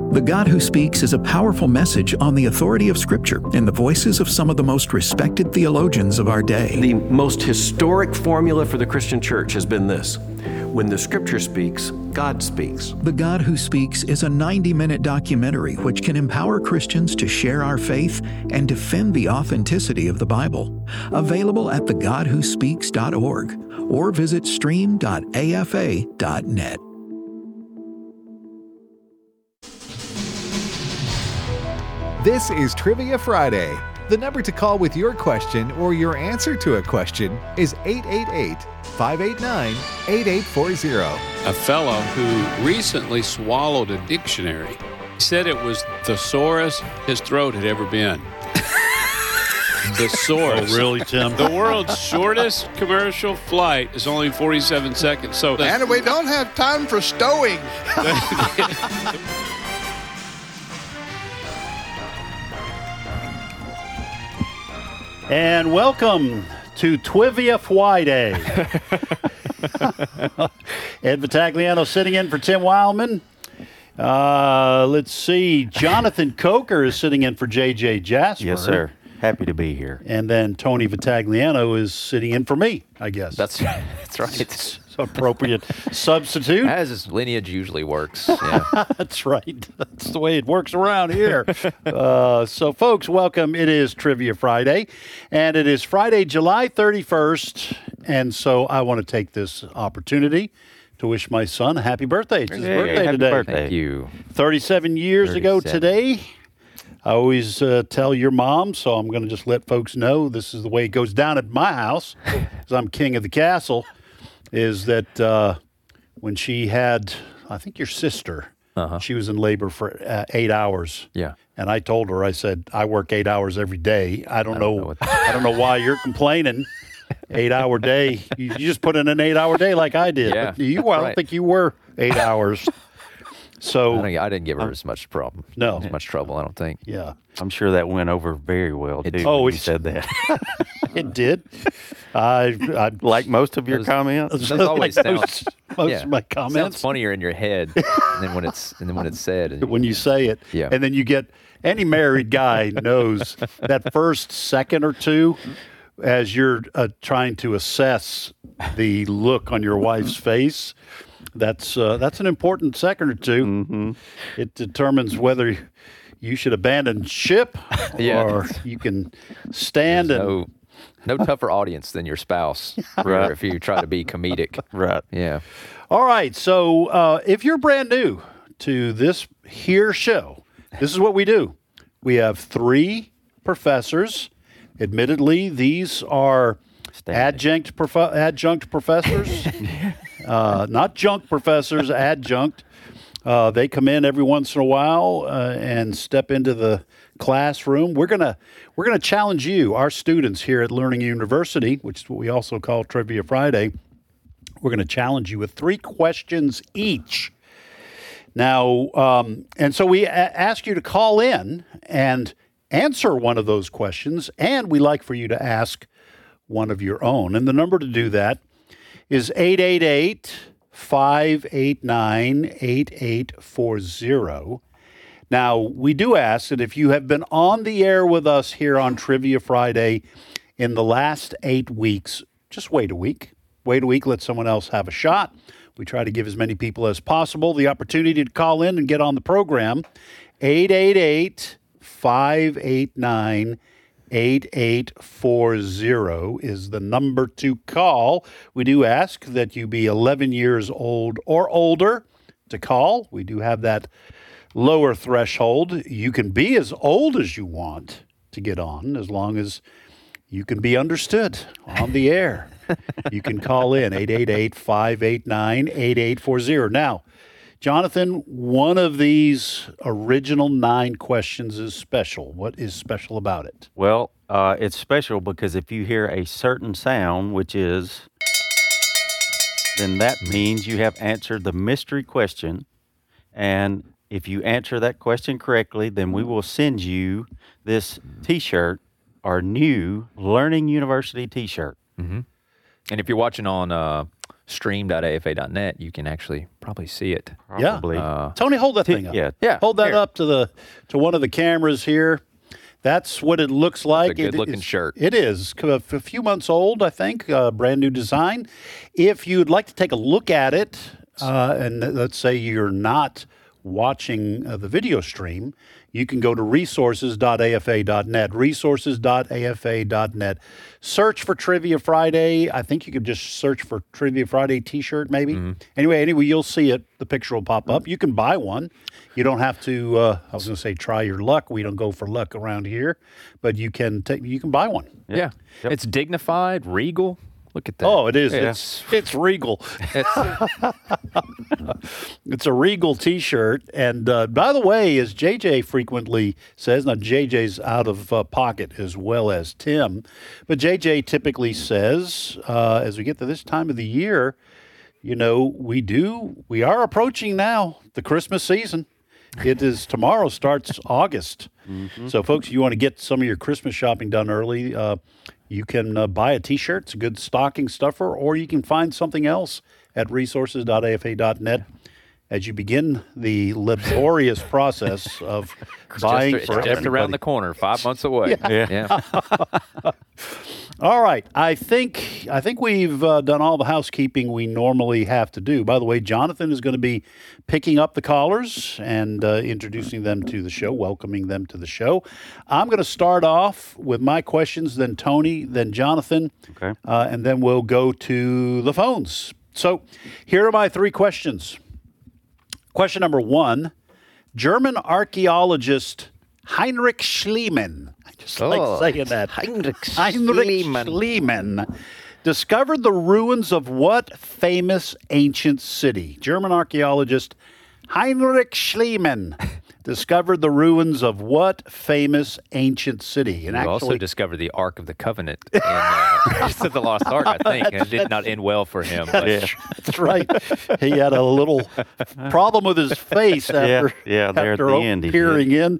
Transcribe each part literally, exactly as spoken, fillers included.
The God Who Speaks is a powerful message on the authority of Scripture in the voices of some of the most respected theologians of our day. The most historic formula for the Christian church has been this: when the Scripture speaks, God speaks. The God Who Speaks is a ninety-minute documentary which can empower Christians to share our faith and defend the authenticity of the Bible. Available at the god who speaks dot org or visit stream dot a f a dot net. This is Trivia Friday. The number to call with your question or your answer to a question is eight eight eight, five eight nine, eight eight four zero. A fellow who recently swallowed a dictionary said it was the sorest his throat had ever been. The sorest. Oh, really, Tim? The world's shortest commercial flight is only forty-seven seconds. So, And we don't have time for stowing. And welcome to Trivia Friday. Ed Vitagliano sitting in for Tim Wildman. Uh, let's see. Jonathan Coker is sitting in for J J Jasper. Yes, sir. Happy to be here. And then Tony Vitagliano is sitting in for me, I guess. That's that's right. It's appropriate substitute. As his lineage usually works. Yeah. That's right. That's the way it works around here. uh, so, folks, welcome. It is Trivia Friday, and it is Friday, July thirty-first. And so I want to take this opportunity to wish my son a happy birthday. It's his Hey, birthday happy today. birthday. Thank you. thirty-seven years ago thirty-seven. today. I always uh, tell your mom, so I'm going to just let folks know this is the way it goes down at my house, because I'm king of the castle, is that uh, when she had, I think your sister, Uh-huh. she was in labor for uh, eight hours. Yeah. And I told her, I said, I work eight hours every day. I don't, I don't know, know what- I don't know why you're complaining. Eight-hour day. You, you just put in an eight-hour day like I did. Yeah, But you, well, I don't right. think you were eight hours. So, I didn't, I didn't give her as much problem. No. As much trouble, I don't think. yeah. I'm sure that went over very well, It too, did. when Oh, you it's- said that. It did. I, I Like most of your Those- comments. Those always like sound, most, most yeah, of my sounds comments funnier in your head than when it's and then when it's said. And, when you say it. Yeah. And then you get any married guy knows that first second or two as you're uh, trying to assess the look on your wife's face. That's uh, that's an important second or 2 Mm-hmm. It determines whether you should abandon ship Yeah. or you can stand and no, no tougher audience than your spouse. Right. If you try to be comedic. Right. Yeah. All right. So uh, if you're brand new to this here show, this is what we do. We have three professors. Admittedly, these are Standing. adjunct prof- adjunct professors, uh, not junk professors, adjunct. Uh, they come in every once in a while uh, and step into the classroom. We're gonna we're gonna challenge you, our students here at Learning University, which is what we also call Trivia Friday. We're going to challenge you with three questions each. Now, um, and so we a- ask you to call in and answer one of those questions, and we like for you to ask one of your own. And the number to do that is eight eight eight, five eight nine, eight eight four zero. Now, we do ask that if you have been on the air with us here on Trivia Friday in the last eight weeks, just wait a week. Wait a week, let someone else have a shot. We try to give as many people as possible the opportunity to call in and get on the program. eight eight eight, five eight nine, eight eight four zero is the number to call. We do ask that you be eleven years old or older to call. We do have that lower threshold. You can be as old as you want to get on, as long as you can be understood on the air. You can call in eight eight eight, five eight nine, eight eight four zero. Now, Jonathan, one of these original nine questions is special. What is special about it? Well, uh, it's special because if you hear a certain sound, which is, then that means you have answered the mystery question. And if you answer that question correctly, then we will send you this T-shirt, our new Learning University T-shirt. Mm-hmm. And if you're watching on uh, stream dot A F A dot net, you can actually probably see it. Probably. Uh, Tony, hold that thing up. Yeah. Yeah, Hold that here. up to the to one of the cameras here. That's what it looks like. It's a good-looking It is- shirt. It is a f- few months old, I think. Uh, brand new design. If you'd like to take a look at it, uh, and let's say you're not watching uh, the video stream, you can go to resources dot A F A dot net. resources dot A F A dot net. Search for Trivia Friday. I think you could just search for Trivia Friday T-shirt, maybe. Mm-hmm. Anyway, anyway, you'll see it. The picture will pop up. You can buy one. You don't have to. Uh, I was going to say try your luck. We don't go for luck around here, but you can take. You can buy one. Yeah. It's dignified, regal. Look at that. Oh, it is. Yeah. It's it's regal. It's- It's a regal T-shirt. And uh, by the way, as J J frequently says, now J J's out of uh, pocket as well as Tim, but J J typically says, uh, as we get to this time of the year, you know, we do, we are approaching now the Christmas season. It is tomorrow starts August. So, folks, if you want to get some of your Christmas shopping done early, uh, you can uh, buy a T-shirt. It's a good stocking stuffer, or you can find something else at resources dot A F A dot net as you begin the laborious process of buying just, for just everybody. around the corner, five months away. Yeah. All right, I think I think we've uh, done all the housekeeping we normally have to do. By the way, Jonathan is going to be picking up the callers and uh, introducing them to the show, welcoming them to the show. I'm going to start off with my questions, then Tony, then Jonathan, Okay. uh, and then we'll go to the phones. So here are my three questions. Question number one, German archaeologist Heinrich Schliemann, I just Oh, like saying that. Heinrich Heinrich Schliemann. Schliemann discovered the ruins of what famous ancient city? German archaeologist Heinrich Schliemann discovered the ruins of what famous ancient city? And You also actually, discovered the Ark of the Covenant in uh, the Lost Ark, I think, and it did not end well for him. But that's right. He had a little problem with his face after, yeah, there at after the end he peering in.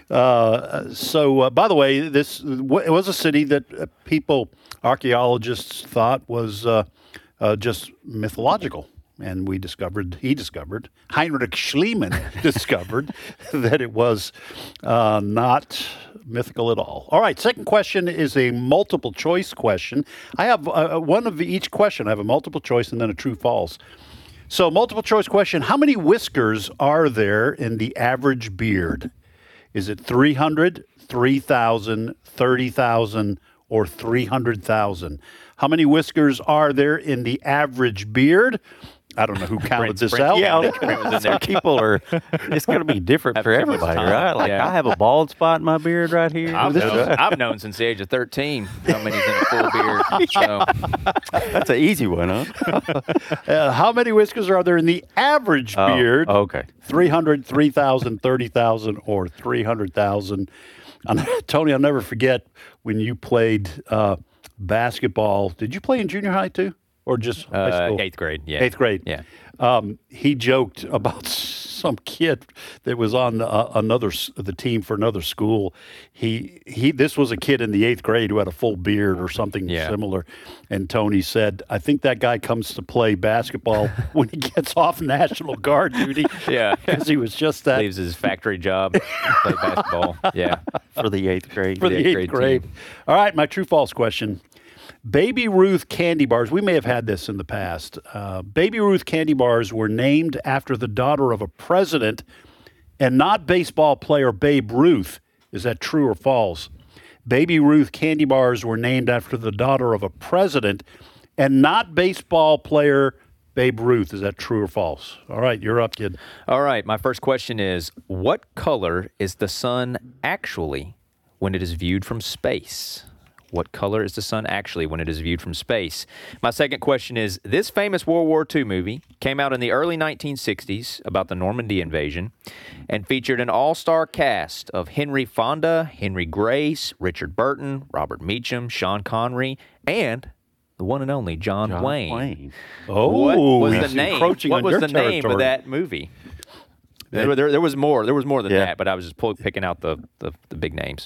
Uh, so, uh, by the way, this w- it was a city that uh, people, archaeologists, thought was uh, uh, just mythological. And we discovered, he discovered, Heinrich Schliemann discovered that it was uh, not mythical at all. All right, second question is a multiple choice question. I have uh, one of each question. I have a multiple choice and then a true false. So, multiple choice question, how many whiskers are there in the average beard? Is it three hundred, three thousand, thirty thousand, or three hundred thousand? How many whiskers are there in the average beard? I don't know who counted this Brent- out. Yeah, Brent was in there. people are. It's going to be different Have for too much everybody, time. right? Like Yeah. I have a bald spot in my beard right here. I've known, I've known since the age of thirteen how many's in a full beard. So That's an easy one, huh? Uh, how many whiskers are there in the average Oh, beard? okay. three hundred, three thousand, thirty thousand, or three hundred thousand. And Tony, I'll never forget when you played uh, basketball. Did you play in junior high too? Or just high uh, school? eighth grade, yeah, Eighth grade. yeah. Um, he joked about some kid that was on uh, another s- the team for another school. He he. This was a kid in the eighth grade who had a full beard or something Yeah. similar. And Tony said, "I think that guy comes to play basketball when he gets off National Guard duty." Yeah. because he was just that Leaves his factory job, play basketball. Yeah, For the eighth grade. for the eighth eighth grade grade. team. All right, my true false question. Baby Ruth candy bars, we may have had this in the past. Uh, Baby Ruth candy bars were named after the daughter of a president and not baseball player Babe Ruth. Is that true or false? Baby Ruth candy bars were named after the daughter of a president and not baseball player Babe Ruth. Is that true or false? All right, you're up, kid. All right, my first question is, what color is the sun actually when it is viewed from space? What color is the sun actually when it is viewed from space? My second question is, this famous World War Two movie came out in the early nineteen sixties about the Normandy invasion and featured an all-star cast of Henry Fonda, Henry Grace, Richard Burton, Robert Meacham, Sean Connery, and the one and only John, John Wayne. Wayne. Oh, What was he's the name? encroaching What on was your the name territory. of that movie? There, there, there was more. There was more than Yeah. that, but I was just pull, picking out the, the, the big names.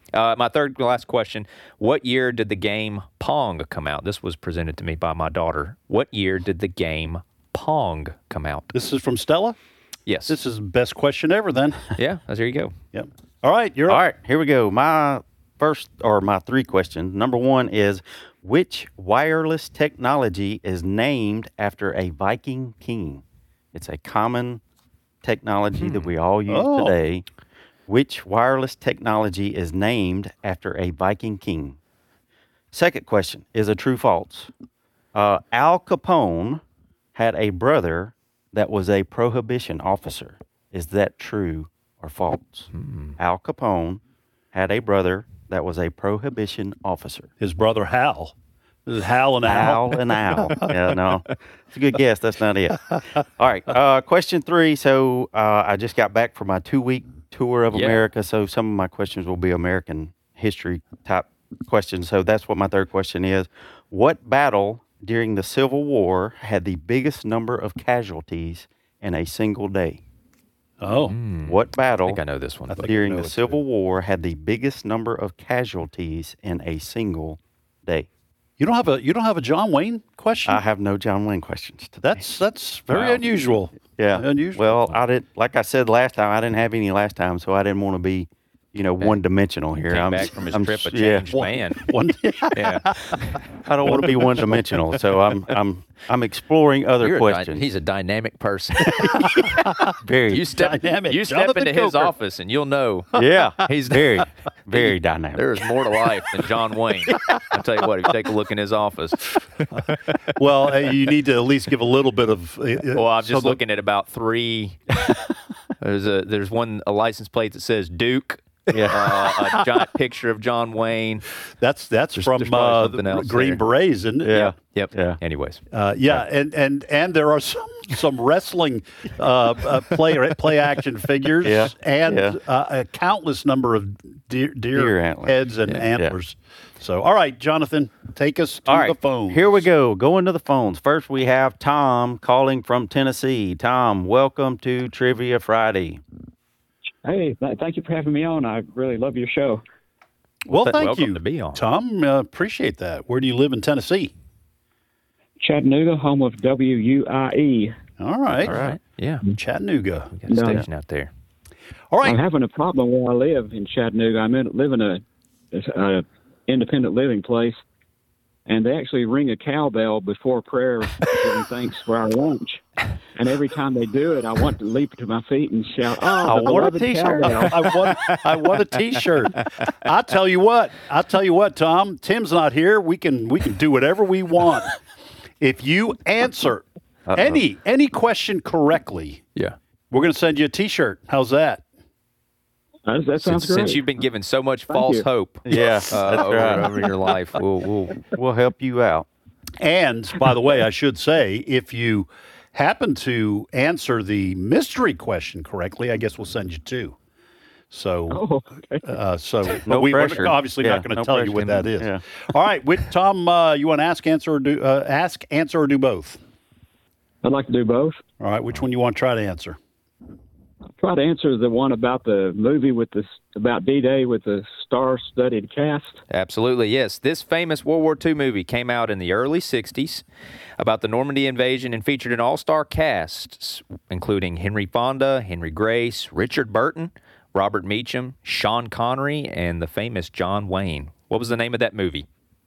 Uh, my third and last question, what year did the game Pong come out? This was presented to me by my daughter. What year did the game Pong come out? This is from Stella? Yes. This is the best question ever then. Yeah, there you go. Yep. All right, you're All up. right, here we go. My first, or my three questions. Number one is, which wireless technology is named after a Viking king? It's a common technology that we all use Oh. today. Which wireless technology is named after a Viking king? Second question is a true false. Uh, Al Capone had a brother that was a prohibition officer. Is that true or false? Al Capone had a brother that was a prohibition officer. His brother Hal. This is Hal and Al. Al and Al. Yeah, no. It's a good guess. That's not it. All right. Uh, question three. So uh, I just got back from my two-week tour of Yeah. America. So some of my questions will be American history type questions. So that's what my third question is. What battle during the Civil War had the biggest number of casualties in a single day? Oh. What I battle think I know this one. during know the it, Civil War had the biggest number of casualties in a single day? You don't have a you don't have a John Wayne question? I have no John Wayne questions today. That's that's very Wow. unusual. Yeah. Unusual. Well, I did. Like I said last time, I didn't have any last time, so I didn't want to be, you know, one dimensional here. Came I'm back from his I'm trip a s- yeah. changed man. One, Yeah. I don't want to be one dimensional, so I'm I'm I'm exploring other You're a dy- questions. he's a dynamic person. very. You step, Dynamic. you step Jonathan into his Coker. office and you'll know yeah. he's very very dynamic. There's more to life than John Wayne. I'll tell you what, if you take a look in his office. well, uh, you need to at least give a little bit of. Uh, Well, I'm so just the- looking at about three. There's a there's one a license plate that says Duke. Yeah. Uh, a giant picture of John Wayne. That's that's There's- from there's probably uh, something the else Green there. Berets, isn't it? Yeah. Yep. Yeah. Anyways. Uh, yeah, and, and and there are some some wrestling uh, uh, play play action figures Yeah, and yeah. Uh, a countless number of deer, deer, Deer antlers. heads and Yeah. antlers. So, all right, Jonathan, take us to All right, the phone. here we go. Going to the phones. First, we have Tom calling from Tennessee. Tom, welcome to Trivia Friday. Hey, th- thank you for having me on. I really love your show. Well, thank welcome you, to be on. Tom. Uh, appreciate that. Where do you live in Tennessee? Chattanooga, home of W U I E. All right, All right. Yeah. Chattanooga. We got a No. station out there. All I'm right, having a problem where I live in Chattanooga. I'm in, live in a, a independent living place, and they actually ring a cowbell before prayer, giving thanks for our lunch. And every time they do it, I want to leap to my feet and shout, "Oh, I the want a beloved T-shirt. cowbell!" I want, I want a T-shirt. I tell you what. I tell you what, Tom. Tim's not here. We can we can do whatever we want. If you answer any any question correctly, Yeah. we're going to send you a T-shirt. How's that? That, that sounds Since, great. since you've been given so much false you. hope Yeah, uh, that's over, right. over your life, we'll, we'll We'll help you out. And by the way, I should say, if you happen to answer the mystery question correctly, I guess we'll send you two. So, Oh, okay. uh, so No but we, we're pressure. obviously Yeah, not going to no tell you pressure. what that is. Yeah. All right, with Tom, uh, you want to ask, answer, or do uh, ask, answer, or do both? I'd like to do both. All right, which one you want to try to answer? Try to answer the one about the movie with the about D-Day with the star-studded cast. Absolutely, yes. This famous World War Two movie came out in the early sixties about the Normandy invasion and featured an all-star cast, including Henry Fonda, Henry Grace, Richard Burton, Robert Meacham, Sean Connery, and the famous John Wayne. What was the name of that movie?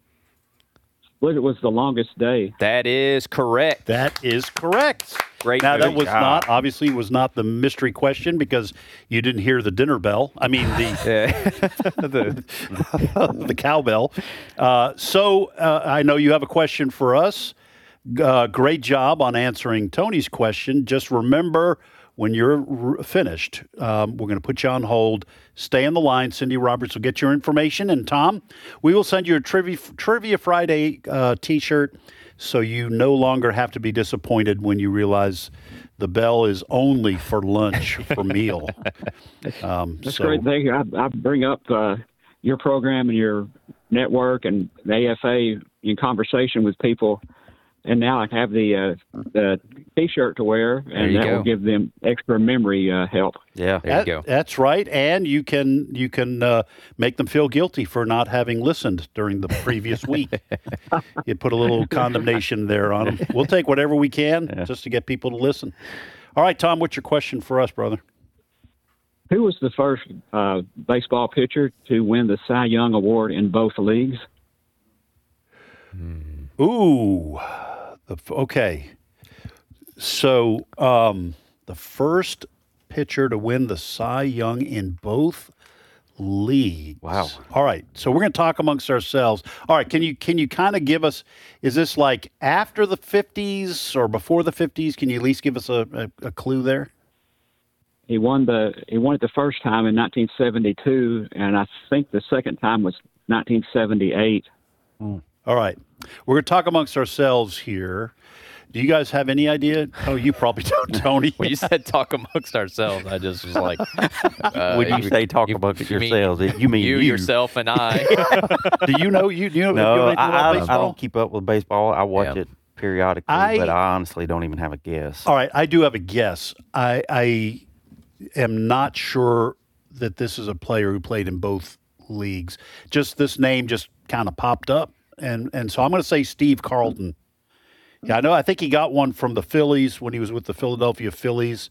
I believe it was The Longest Day. That is correct. That is correct. Great Now, that movie. was not, obviously, was not the mystery question because you didn't hear the dinner bell. I mean, the the, the cowbell. Uh, so uh, I know you have a question for us. Uh, great job on answering Tony's question. Just remember, when you're r- finished, um, we're going to put you on hold. Stay on the line. Cindy Roberts will get your information. And Tom, we will send you a Trivia, Trivia Friday uh, T-shirt so you no longer have to be disappointed when you realize the bell is only for lunch, for meal. Um, That's so, great. Thank you. I, I bring up uh, your program and your network and the A F A in conversation with people and now I have the uh, the T-shirt to wear, There and you that go. will give them extra memory uh, help. Yeah. There you go. That's right, and you can you can uh, make them feel guilty for not having listened during the previous week. You put a little condemnation there on them. We'll take whatever we can Yeah. just to get people to listen. All right, Tom, what's your question for us, brother? Who was the first uh, baseball pitcher to win the Cy Young Award in both leagues? Ooh, the, f- okay. So um, the first pitcher to win the Cy Young in both leagues. Wow. All right. So we're going to talk amongst ourselves. All right. Can you can you kind of give us? Is this like after the fifties or before the fifties? Can you at least give us a, a, a clue there? He won the he won it the first time in nineteen seventy-two, and I think the second time was nineteen seventy-eight. All right. We're going to talk amongst ourselves here. Do you guys have any idea? Oh, you probably don't, Tony. When you said talk amongst ourselves, I just was like, uh, When you say talk amongst yourselves, it- you mean you, you. yourself, and I. Do you know you? Do you know, No, you know anything I, about I, I baseball? don't keep up with baseball. I watch Yeah. it periodically, I- but I honestly don't even have a guess. All right, I do have a guess. I, I am not sure that this is a player who played in both leagues. Just this name just kind of popped up, and and so I'm going to say Steve Carlton. Yeah, I know. I think he got one from the Phillies when he was with the Philadelphia Phillies.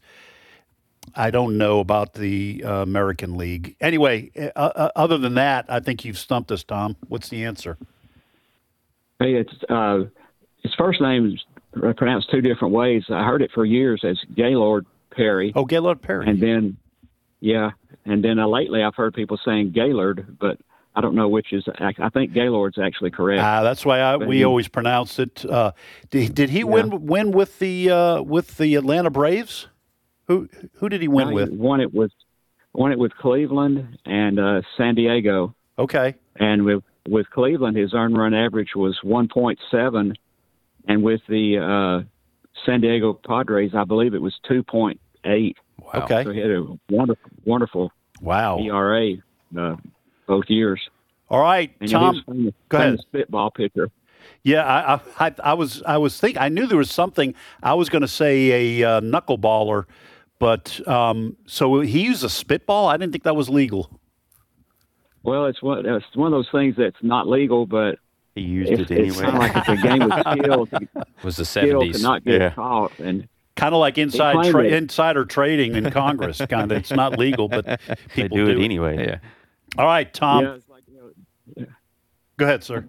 I don't know about the uh, American League. Anyway, uh, uh, other than that, I think you've stumped us, Tom. What's the answer? Hey, it's uh, his first name is pronounced two different ways. I heard it for years as Gaylord Perry, Oh, Gaylord Perry. and then yeah, and then uh, lately I've heard people saying Gaylord, but I don't know which is. I think Gaylord's actually correct. Ah, that's why I, But we he- always pronounce it. Uh, did, did he win win with the uh, with the Atlanta Braves? Who who did he win I with? won it with won it with Cleveland and uh, San Diego, Okay, and with with Cleveland his earned run average was one point seven, and with the uh, San Diego Padres I believe it was two point eight. Wow. okay, So he had a wonderful wonderful wow. E R A uh, both years. All right, And you know, he was Tom. famous, go ahead. famous spitball pitcher. Yeah, I, I I I was I was think I knew there was something. I was going to say a uh, knuckleballer, but um, so he used a spitball. I didn't think that was legal. Well, it's one it's one of those things that's not legal, but He used it's, it it's anyway. kind of like it's a game of skill, to, Was the skill to seventies. not get Yeah. caught. And Kind of like inside claimed tra- it. insider trading in Congress. Kind of, it's not legal, but They people do it anyway. Yeah. All right, Tom. yeah, it's like, you know, Go ahead, sir.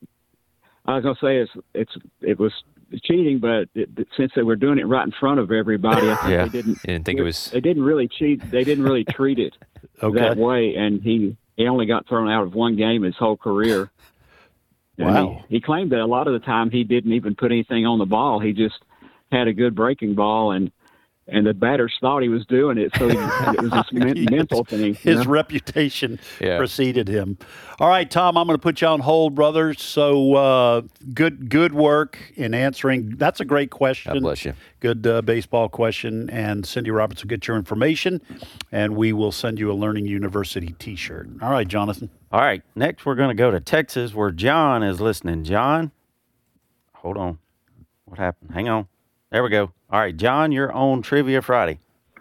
I was gonna say it's it's it was cheating, but it, it- since they were doing it right in front of everybody, I think Yeah. they didn't. You didn't think it was. They didn't really cheat. They didn't really treat it Okay. that way, and he he only got thrown out of one game his whole career. And Wow. He, he claimed that a lot of the time he didn't even put anything on the ball. He just had a good breaking ball, and and the batters thought he was doing it, so he, it was this men, mental thing. you His know? reputation Yeah. preceded him. All right, Tom, I'm going to put you on hold, brother. So uh, good, good work in answering. That's a great question. God bless you. Good uh, baseball question. And Cindy Roberts will get your information, and we will send you a Learning University T-shirt. All right, Jonathan. All right. Next, we're going to go to Texas where John is listening. John, hold on. What happened? Hang on. There we go. All right, John, you're on Trivia Friday.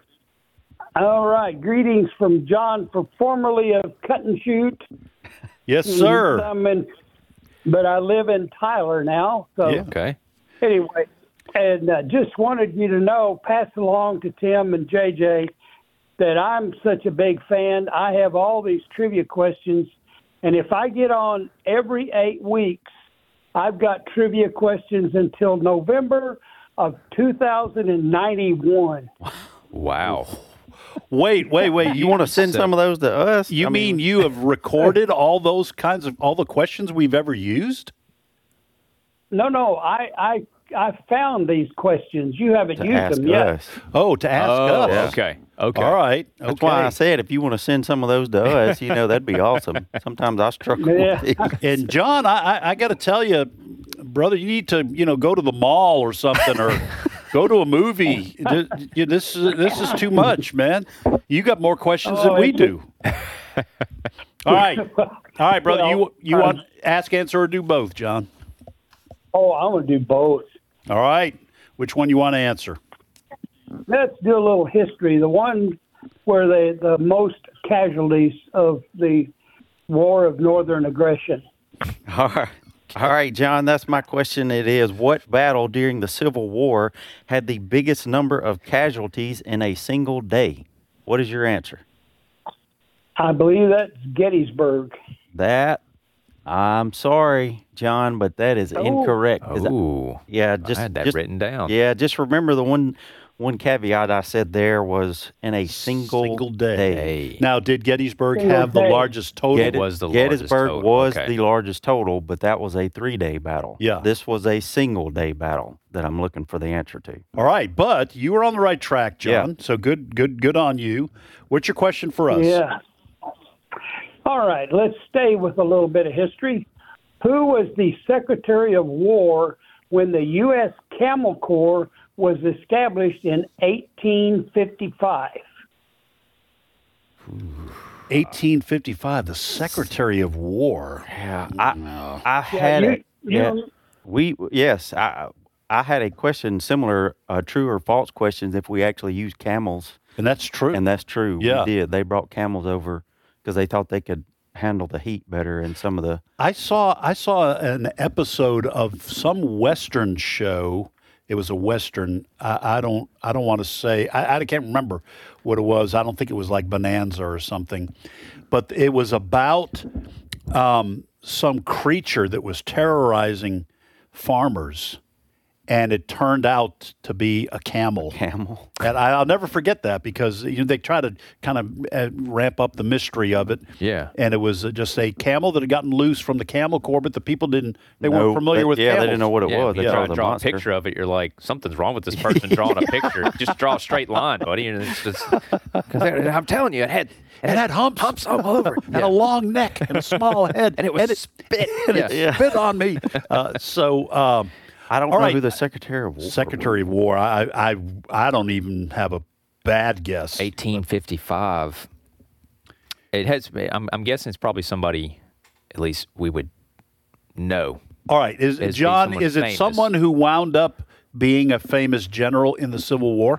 All right. Greetings from John, for formerly of Cut and Shoot. Yes, sir. I'm in, but I live in Tyler now. So Yeah. Okay. anyway, and uh, just wanted you to know, pass along to Tim and J J, that I'm such a big fan. I have all these trivia questions, and if I get on every eight weeks, I've got trivia questions until November of two thousand ninety-one. Wow. Wait, wait, wait. You want to send So- some of those to us? You I mean you have recorded all those kinds of all the questions we've ever used? No, no, I, I, I found these questions. You haven't to used ask them yet. us? Oh, to ask Oh, us. okay. Okay. All right. Okay. That's why I said if you want to send some of those to us, you know, that'd be awesome. Sometimes I struggle Yeah. with these. And John, I, I, I got to tell you, brother, you need to, you know, go to the mall or something, or go to a movie. Th- you- This is this is too much, man. You got more questions Oh, than we it's- do. All right, all right, brother. Well, you you um, want ask, answer, or do both, John? Oh, I'm going to do both. All right. Which one you want to answer? Let's do a little history. The one where the, the most casualties of the War of Northern Aggression. All right. All right, John, that's my question. It is, what battle during the Civil War had the biggest number of casualties in a single day? What is your answer? I believe that's Gettysburg. That, I'm sorry, John, but that is Oh. incorrect. 'Cause I- Ooh. yeah, just I had that just- written down. Yeah, just remember the one one caveat I said there was in a single, Single day. Hey. Now, did Gettysburg Single have the day. largest total? Get it. was the largest Gettysburg total. was Okay. the largest total, but that was a three-day battle. Yeah. This was a single-day battle that I'm looking for the answer to. All right, but you were on the right track, John. Yeah. So good, good, good on you. What's your question for us? Yeah. All right, let's stay with a little bit of history. Who was the Secretary of War when the U S Camel Corps was established in eighteen fifty-five? eighteen fifty-five, the Secretary of War. Yeah, I I had you- it. you Yeah, know- we yes, I I had a question similar, uh, true or false questions if we actually used camels, And that's true. and that's true. Yeah. We did. They brought camels over because they thought they could handle the heat better and some of the. I saw I saw an episode of some Western show. It was a Western. I, I don't I don't want to say I, I can't remember what it was. I don't think it was like Bonanza or something, but it was about um, some creature that was terrorizing farmers, and it turned out to be a camel. Camel. And I, I'll never forget that because you know they try to kind of uh, ramp up the mystery of it. Yeah. And it was uh, just a camel that had gotten loose from the camel corps, but the people didn't. They No, weren't familiar they- with yeah, camels. they didn't know what it Yeah, was. you They try thought it to was a draw monster. a picture of it, you're like, something's wrong with this person drawing a picture. Just draw a straight line, buddy. And it's just, cause I'm telling you, it had It had humps, humps all over. and a long neck and a small head, And it was spit. and Yeah. it spit on me. Uh, so. Um, I don't All know right. who the Secretary of War Secretary of War. I, I I don't even have a bad guess. eighteen fifty-five. It has. I'm, I'm guessing it's probably somebody, at least we would know. All right, is Is John? someone Is it famous. someone who wound up being a famous general in the Civil War?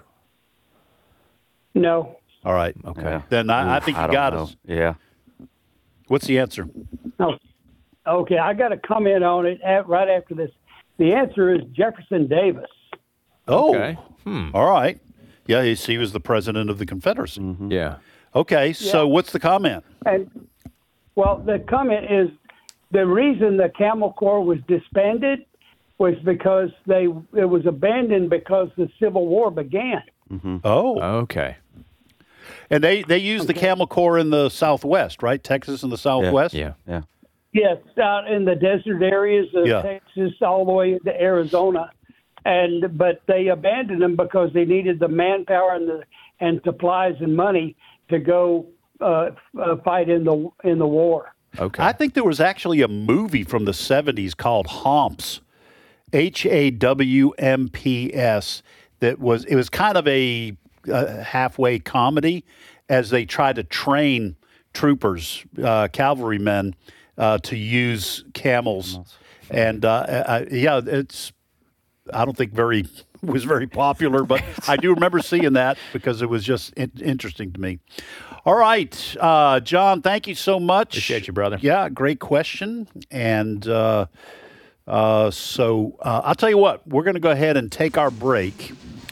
No. All right, was. okay. Yeah. Then I, I Ooh, think you don't got know. us. Yeah. What's the answer? Oh, okay, I got to comment on it at, right after this. The answer is Jefferson Davis. Oh, Okay. Hmm. all right. Yeah, he's, he was the president of the Confederacy. Mm-hmm. Yeah. Okay, so what's the comment? And, well, the comment is the reason the Camel Corps was disbanded was because they it was abandoned because the Civil War began. Oh, Okay. and they they used the Camel Corps in the Southwest, right? Texas and the Southwest. Yeah. Yeah. Yes, out in the desert areas of Yeah. Texas all the way to Arizona, and but they abandoned them because they needed the manpower and the and supplies and money to go uh, uh, fight in the in the war. Okay. I think there was actually a movie from the seventies called Homps, H A W M P S, that was, it was kind of a uh, halfway comedy as they tried to train troopers, uh, cavalrymen, uh, to use camels. And uh, I, yeah, it's, I don't think very, was very popular, but I do remember seeing that because it was just in- interesting to me. All right, uh, John, thank you so much. Appreciate you, brother. Yeah, great question. And uh, uh, so uh, I'll tell you what, we're going to go ahead and take our break.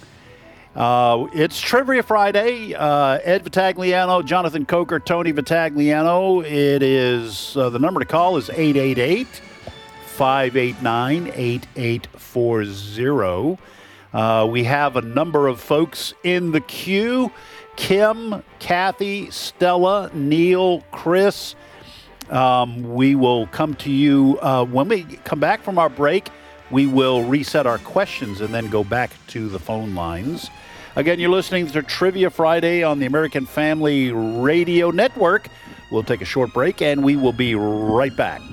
Uh, it's Trivia Friday. Uh, Ed Vitagliano, Jonathan Coker, Tony Vitagliano. It is, uh, the number to call is eight eight eight, five eight nine, eight eight four zero. Uh, we have a number of folks in the queue. Kim, Kathy, Stella, Neil, Chris. Um, we will come to you uh, when we come back from our break. We will reset our questions and then go back to the phone lines. Again, you're listening to Trivia Friday on the American Family Radio Network. We'll take a short break and we will be right back.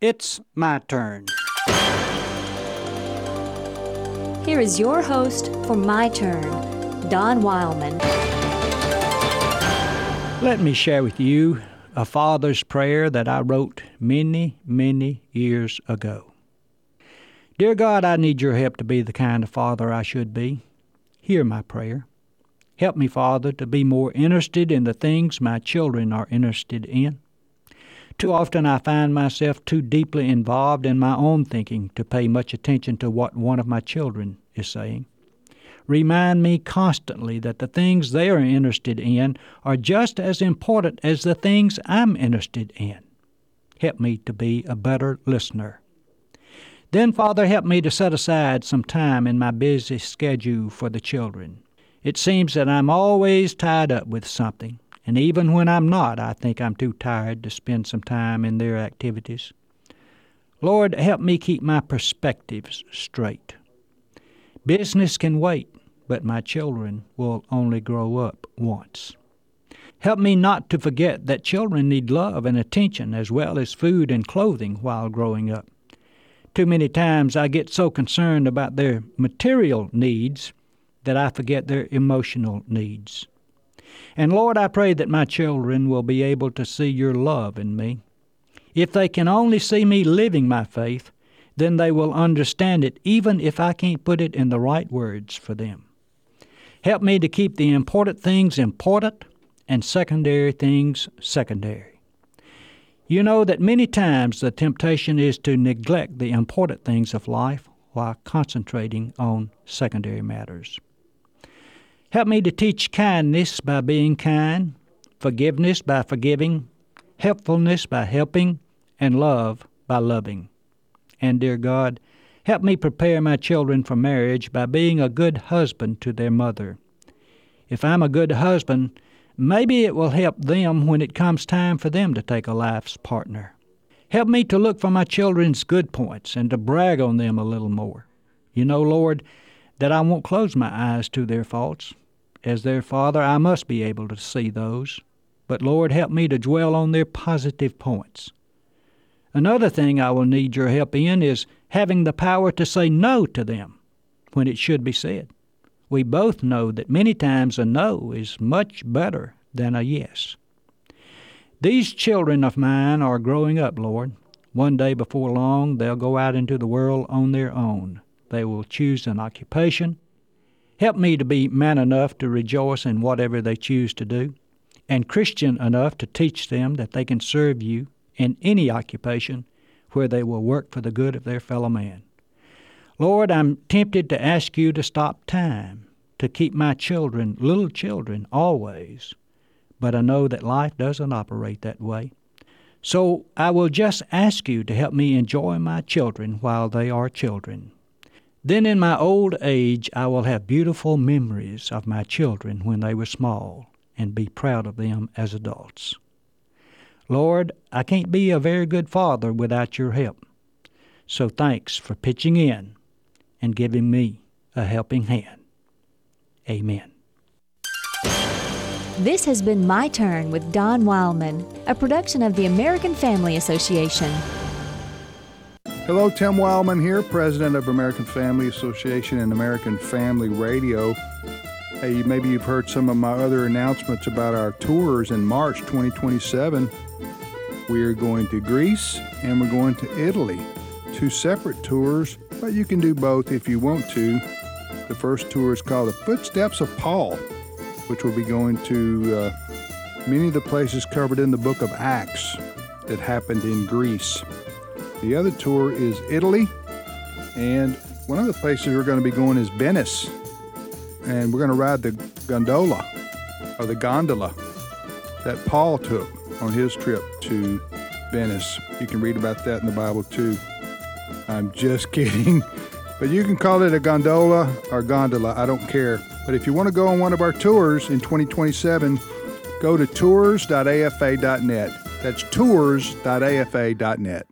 It's my turn. Here is your host for My Turn, Don Wildman. Let me share with you a father's prayer that I wrote many, many years ago. Dear God, I need your help to be the kind of father I should be. Hear my prayer. Help me, Father, to be more interested in the things my children are interested in. Too often I find myself too deeply involved in my own thinking to pay much attention to what one of my children is saying. Remind me constantly that the things they are interested in are just as important as the things I'm interested in. Help me to be a better listener. Then, Father, help me to set aside some time in my busy schedule for the children. It seems that I'm always tied up with something. And even when I'm not, I think I'm too tired to spend some time in their activities. Lord, help me keep my perspectives straight. Business can wait, but my children will only grow up once. Help me not to forget that children need love and attention as well as food and clothing while growing up. Too many times I get so concerned about their material needs that I forget their emotional needs. And Lord, I pray that my children will be able to see your love in me. If they can only see me living my faith, then they will understand it even if I can't put it in the right words for them. Help me to keep the important things important and secondary things secondary. You know that many times the temptation is to neglect the important things of life while concentrating on secondary matters. Help me to teach kindness by being kind, forgiveness by forgiving, helpfulness by helping, and love by loving. And, dear God, help me prepare my children for marriage by being a good husband to their mother. If I'm a good husband, maybe it will help them when it comes time for them to take a life's partner. Help me to look for my children's good points and to brag on them a little more. You know, Lord, that I won't close my eyes to their faults. As their father, I must be able to see those. But, Lord, help me to dwell on their positive points. Another thing I will need your help in is having the power to say no to them when it should be said. We both know that many times a no is much better than a yes. These children of mine are growing up, Lord. One day before long, they'll go out into the world on their own. They will choose an occupation. Help me to be man enough to rejoice in whatever they choose to do, and Christian enough to teach them that they can serve you in any occupation where they will work for the good of their fellow man. Lord, I'm tempted to ask you to stop time, to keep my children little children always, but I know that life doesn't operate that way. So I will just ask you to help me enjoy my children while they are children. Then in my old age I will have beautiful memories of my children when they were small and be proud of them as adults. Lord, I can't be a very good father without your help. So thanks for pitching in and giving me a helping hand. Amen. This has been My Turn with Don Wildman, a production of the American Family Association. Hello, Tim Wildman here, president of American Family Association and American Family Radio. Hey, maybe you've heard some of my other announcements about our tours in March twenty twenty-seven. We are going to Greece and we're going to Italy. Two separate tours, but you can do both if you want to. The first tour is called The Footsteps of Paul, which will be going to uh, many of the places covered in the book of Acts that happened in Greece. The other tour is Italy, and one of the places we're going to be going is Venice. And we're going to ride the gondola, or the gondola, that Paul took on his trip to Venice. You can read about that in the Bible too. I'm just kidding. But you can call it a gondola or gondola, I don't care. But if you want to go on one of our tours in twenty twenty-seven, go to tours dot a f a dot net. That's tours dot a f a dot net.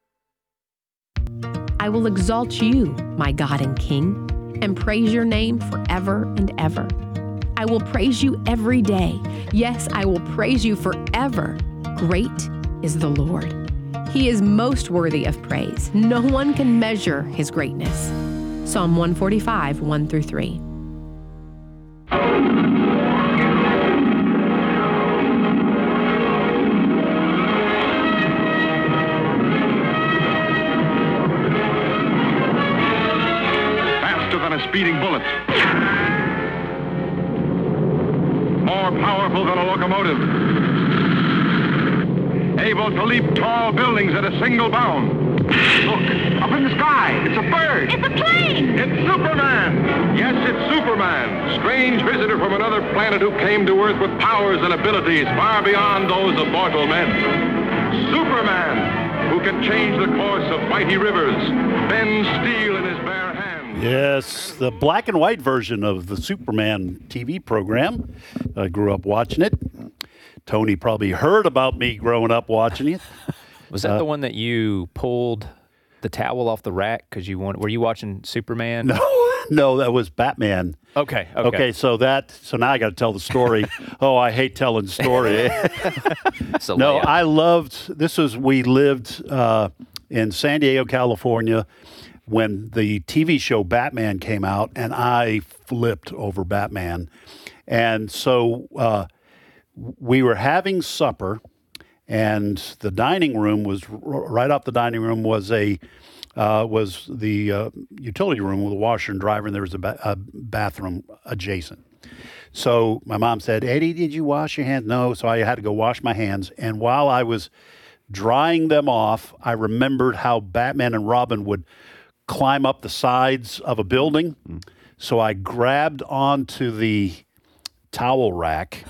I will exalt you, my God and King, and praise your name forever and ever. I will praise you every day. Yes, I will praise you forever. Great is the Lord. He is most worthy of praise. No one can measure his greatness. Psalm one forty-five, one through three. Faster than a speeding bullet. More powerful than a locomotive. Able to leap tall buildings at a single bound. Look, up in the sky. It's a bird. It's a plane. It's Superman. Yes, it's Superman. Strange visitor from another planet who came to Earth with powers and abilities far beyond those of mortal men. Superman, who can change the course of mighty rivers, bend steel in his bare hands. Yes, the black and white version of the Superman T V program. I grew up watching it. Tony probably heard about me growing up watching it. Was that Uh, the one that you pulled the towel off the rack because you want? Were you watching Superman? No, no, that was Batman. Okay, okay. Okay, so that so now I got to tell the story. Oh, I hate telling story. So no, layout. I loved. This was we lived uh, in San Diego, California, when the T V show Batman came out, and I flipped over Batman, and so uh, we were having supper. And the dining room was right off the dining room was a uh, was the uh, utility room with a washer and dryer, and there was a, ba- a bathroom adjacent. So my mom said, "Eddie, did you wash your hands?" No, so I had to go wash my hands. And while I was drying them off, I remembered how Batman and Robin would climb up the sides of a building. So I grabbed onto the towel rack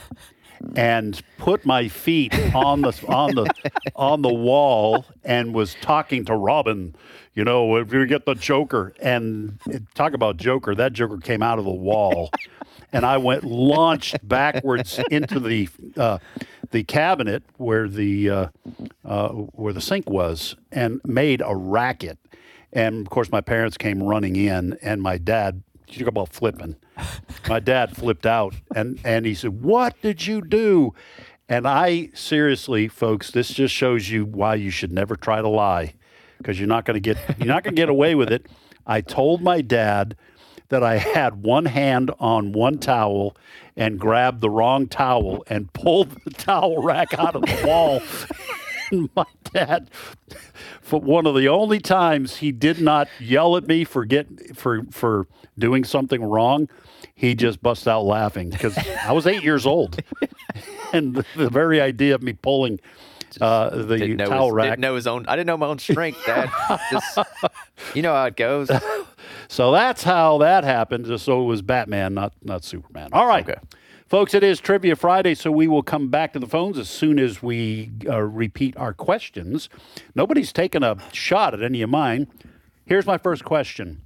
and put my feet on the on the on the wall and was talking to Robin, you know, if you get the Joker, and talk about Joker, that Joker came out of the wall, and I went launched backwards into the uh, the cabinet where the uh, uh, where the sink was, and made a racket, and of course my parents came running in, and my dad. You talk about flipping. My dad flipped out, and, and he said, "What did you do?" And I, seriously, folks, this just shows you why you should never try to lie, because you're not going to get you're not going to get away with it. I told my dad that I had one hand on one towel and grabbed the wrong towel and pulled the towel rack out of the wall. And my dad, for one of the only times he did not yell at me for get for for doing something wrong, he just bust out laughing because I was eight years old, and the, the very idea of me pulling uh, the didn't know towel his, rack. Didn't know his own. I didn't know my own strength, Dad. Just, you know how it goes. So that's how that happened. So it was Batman, not not Superman. All right. Okay. Folks, it is Trivia Friday, so we will come back to the phones as soon as we uh, repeat our questions. Nobody's taken a shot at any of mine. Here's my first question.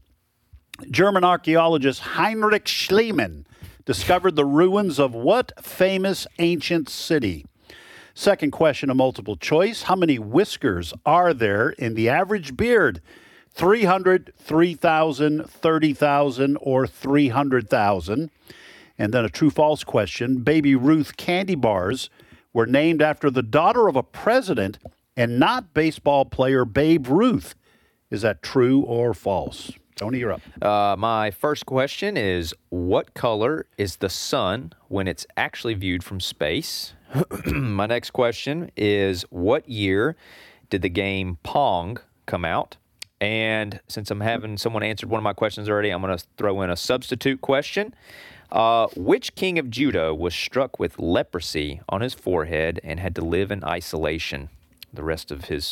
German archaeologist Heinrich Schliemann discovered the ruins of what famous ancient city? Second question, a multiple choice. How many whiskers are there in the average beard? three hundred, three thousand, thirty thousand, or three hundred thousand? And then a true-false question. Baby Ruth candy bars were named after the daughter of a president and not baseball player Babe Ruth. Is that true or false? Tony, you're up. Uh, my first question is, what color is the sun when it's actually viewed from space? My next question is, what year did the game Pong come out? And since I'm having someone answered one of my questions already, I'm going to throw in a substitute question. Uh, which king of Judah was struck with leprosy on his forehead and had to live in isolation the rest of his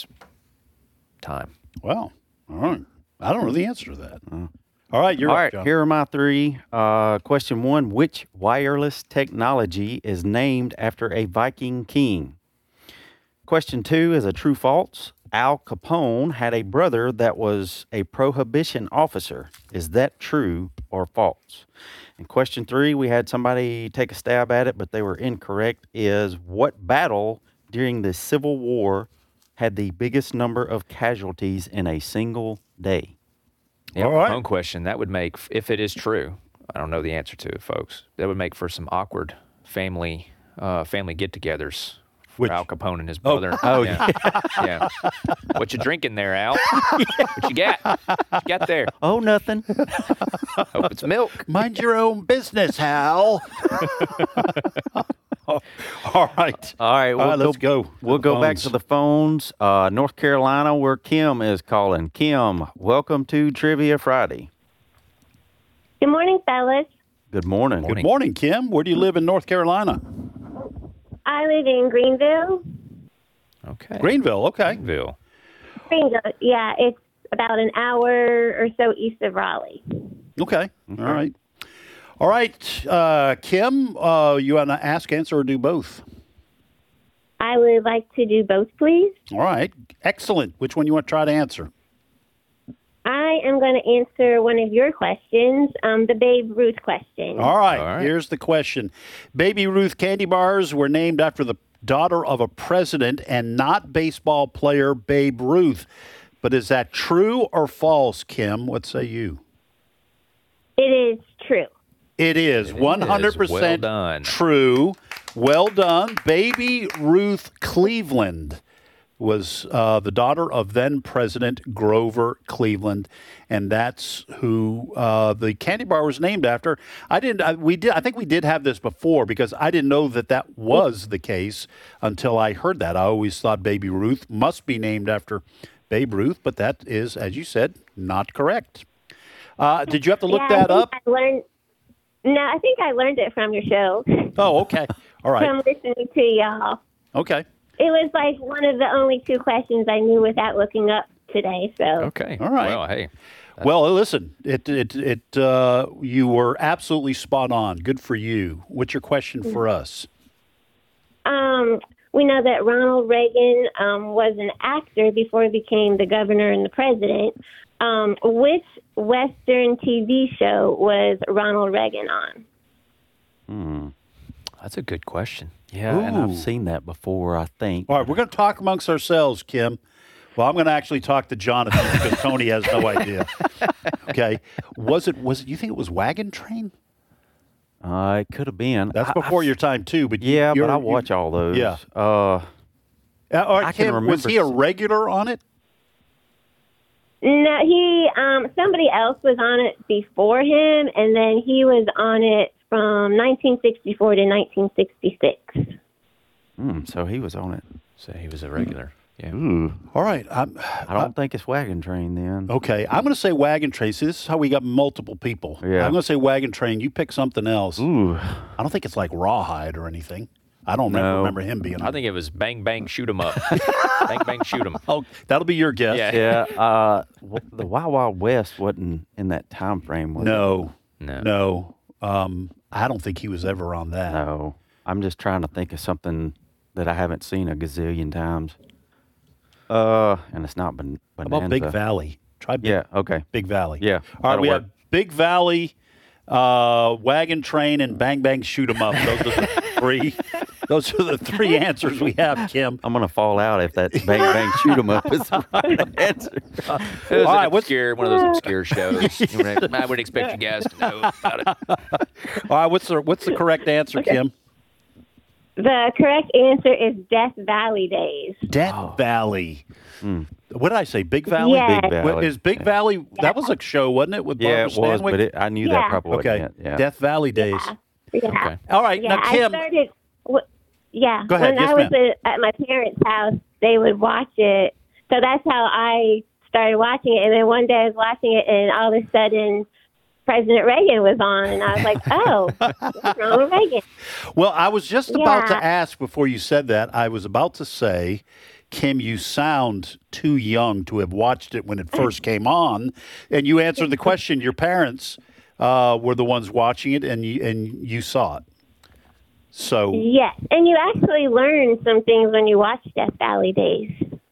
time? Wow. All right. I don't know the answer to that. Uh, All right, you're All up, right, John. here are my three. Uh, question one, which wireless technology is named after a Viking king? Question two is a true-false. Al Capone had a brother that was a prohibition officer. Is that true or false? And question three, we had somebody take a stab at it, but they were incorrect, is what battle during the Civil War had the biggest number of casualties in a single day? Yeah, All right. One question. That would make, if it is true, I don't know the answer to it, folks. That would make for some awkward family uh, family get-togethers for Al Capone and his brother. Oh, yeah. yeah. What you drinking there, Al? What you got? What you got there? Oh, nothing. Hope it's milk. Mind your own business, Hal. All right. All right, we'll All right, let's go. We'll The go back phones. to the phones. Uh, North Carolina, where Kim is calling. Kim, welcome to Trivia Friday. Good morning, fellas. Good morning. Good morning, Kim. Where do you live in North Carolina? I live in Greenville. Okay. Greenville, okay. Greenville. Greenville, yeah, it's about an hour or so east of Raleigh. Okay. All right. All right, uh, Kim, uh, you want to ask, answer, or do both? I would like to do both, please. All right. Excellent. Which one you want to try to answer? I am going to answer one of your questions, um, the Babe Ruth question. All right. Here's the question. Baby Ruth candy bars were named after the daughter of a president and not baseball player Babe Ruth. But is that true or false, Kim? What say you? It is true. It is one hundred percent Well done. true. Well done. Baby Ruth Cleveland was uh, the daughter of then President Grover Cleveland, and that's who uh, the candy bar was named after. I didn't. I, we did. I think we did have this before because I didn't know that that was the case until I heard that. I always thought Baby Ruth must be named after Babe Ruth, but that is, as you said, not correct. Uh, did you have to look yeah, that I think up? I learned, no, I think I learned it from your show. Oh, okay. All right. From listening to y'all. Okay. It was like one of the only two questions I knew without looking up today. So Okay. All right. Well, hey. Well, listen, it it it uh, you were absolutely spot on. Good for you. What's your question for us? Um, we know that Ronald Reagan um, was an actor before he became the governor and the president. Um, which Western T V show was Ronald Reagan on? Hmm. That's a good question. Yeah, and Ooh. I've seen that before, I think. All right, we're going to talk amongst ourselves, Kim. Well, I'm going to actually talk to Jonathan because Tony has no idea. Okay, was it was it? You think it was Wagon Train? Uh, it could have been. That's I- before I- your time too. But Yeah, you're, but I you- watch all those. Yeah. Uh, Uh, all right, I can Kim, was remember he a s- regular on it? No, he um, somebody else was on it before him, and then he was on it from nineteen sixty-four to nineteen sixty-six. hmm, so he was on it. So he was a regular. Yeah. Ooh. All right. I'm, I don't think it's Wagon Train then. Okay, I'm going to say Wagon Train. See, this is how we got multiple people. Yeah. I'm going to say Wagon Train. You pick something else. Ooh. I don't think it's like Rawhide or anything. I don't remember, No. remember him being on I think it was Bang Bang Shoot 'em Up. Bang Bang Shoot 'em. Oh, that'll be your guess. Yeah. Yeah. Uh, w- the Wild Wild West wasn't in that time frame, was No, No. no. Um, I don't think he was ever on it? that. No. I'm just trying to think of something that I haven't seen a gazillion times. Uh, and it's not been How about Big Bonanza. Valley? Try Big, Yeah. Okay. Big Valley. Yeah. All right, that'll we work. have Big Valley, uh, Wagon Train, and Bang Bang Shoot 'em Up. Those are the three. Those are the three answers we have, Kim. I'm gonna fall out if that Bang Bang Shoot 'em Up is the right answer. It was All an right, what's- obscure, one of those obscure shows. You know, I wouldn't expect you guys to know about it. All right, what's the what's the correct answer, Kim? The correct answer is Death Valley Days. Death Valley. What did I say? Big Valley. Yes. Big Valley. What, is Big Valley? That was a show, wasn't it? With Yeah, Barbara it was, Stanwyck? but it, I knew Yeah. that probably wasn't Okay. it. Yeah. Death Valley Days. Yeah. Okay. All right, Yeah, now Kim. I started. w- Yeah, Go ahead. when Yes, I was ma'am. at, at my parents' house, they would watch it. So that's how I started watching it. And then one day I was watching it, and all of a sudden, President Reagan was on, and I was like, "Oh, what's wrong with Reagan?" Well, I was just about to Yeah. ask before you said that. I was about to say, Kim, you sound too young to have watched it when it first came on, and you answered the question. Your parents uh, were the ones watching it, and you and you saw it. So Yes, and you actually learn some things when you watch Death Valley Days.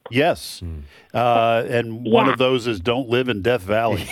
Yes. Uh, and one Yeah. of those is don't live in Death Valley.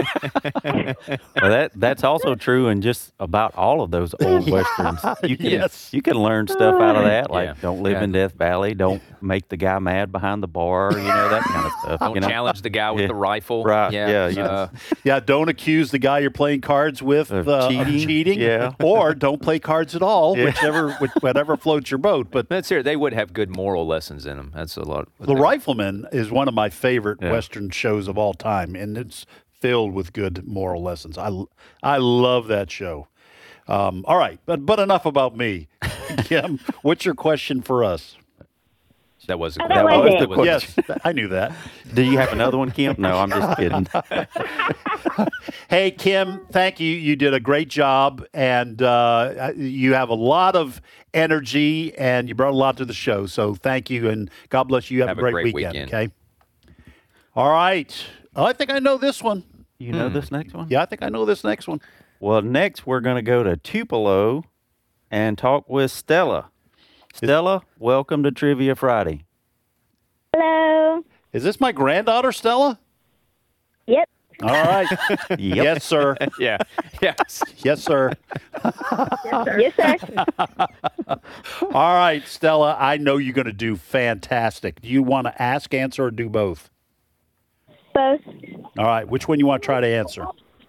Well, that that's also true in just about all of those old westerns. You can, Yes. you can learn stuff out of that, like Yeah. don't live Yeah. in Death Valley, don't make the guy mad behind the bar, you know, that kind of stuff. Don't you know? challenge the guy with Yeah. the rifle. Right, Yeah. yeah, you know. Uh, Yeah, don't accuse the guy you're playing cards with Of uh, cheating. of cheating. Yeah. Or don't play cards at all, Yeah. whichever, which, whatever floats your boat. But that's here. They would have good moral lessons in them. That's a lot. The Rifleman is one of my favorite Yeah. Western shows of all time, and it's filled with good moral lessons. I, I love that show. Um, all right, but but enough about me. Kim, what's your question for us? That was Oh, that That was was the it. question. Yes, I knew that. Do you have another one, Kim? No, I'm just kidding. Hey, Kim, thank you. You did a great job, and uh, you have a lot of energy, and you brought a lot to the show. So thank you, and God bless you. Have, Have a a great, great weekend, weekend. okay? All right. Oh, I think I know this one. You know this next one? Yeah, I think I know this next one. Well, next we're going to go to Tupelo and talk with Stella. Stella, welcome to Trivia Friday. Hello. Is this my granddaughter, Stella? Yep. All right. Yes, sir. Yeah. Yes. Yes, sir. Yes, sir. All right, Stella, I know you're going to do fantastic. Do you want to ask, answer, or do both? Both. All right. Which one you want to try to answer?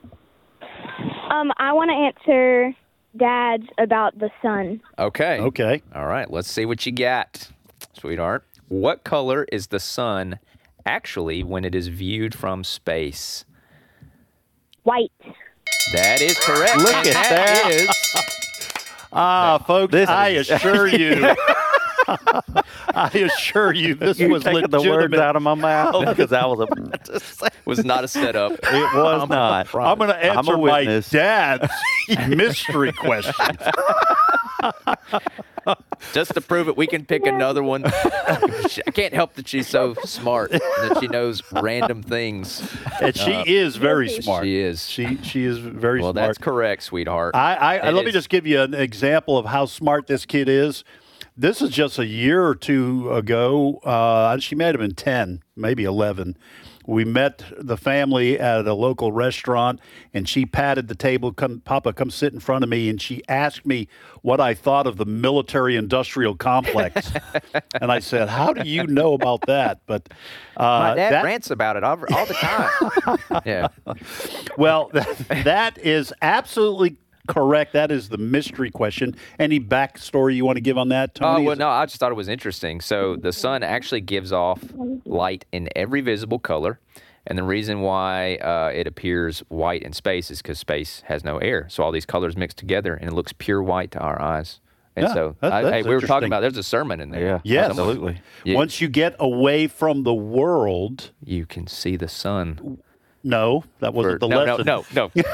Um, I want to answer Dad's about the sun. Okay. Okay. All right. Let's see what you got, sweetheart. What color is the sun actually when it is viewed from space? White. That is correct. Look And at that. is Ah, folks, This I is- assure you. I assure you this You're was taking legitimate. the words out of my mouth because I was about to say. was not a setup. It was not. I'm going to I'm a answer my witness. dad's mystery question. Just to prove it, we can pick another one. She- I can't help that she's so smart that she knows random things. And she Uh, is very smart. She is. She she is very Well, smart. that's correct, sweetheart. I, I, I It let me is. just give you an example of how smart this kid is. This is just a year or two ago. Uh, she might have been ten, maybe eleven. We met the family at a local restaurant, and she patted the table. Come, Papa, come sit in front of me, and she asked me what I thought of the military-industrial complex. And I said, "How do you know about that?" But uh, My dad that, rants about it all, all the time. Yeah. well, that is absolutely correct. That is the mystery question. Any backstory you want to give on that, Oh, Tony? well, no, I just thought it was interesting. So the sun actually gives off light in every visible color. And the reason why uh, it appears white in space is because space has no air. So all these colors mix together, and it looks pure white to our eyes. And Yeah, so that- I, that's hey, we were interesting. talking about there's a sermon in there. Yeah, Yes. absolutely. Yeah. Once you get away from the world, You can see the sun. no, that wasn't For- the no, lesson. no, no, no.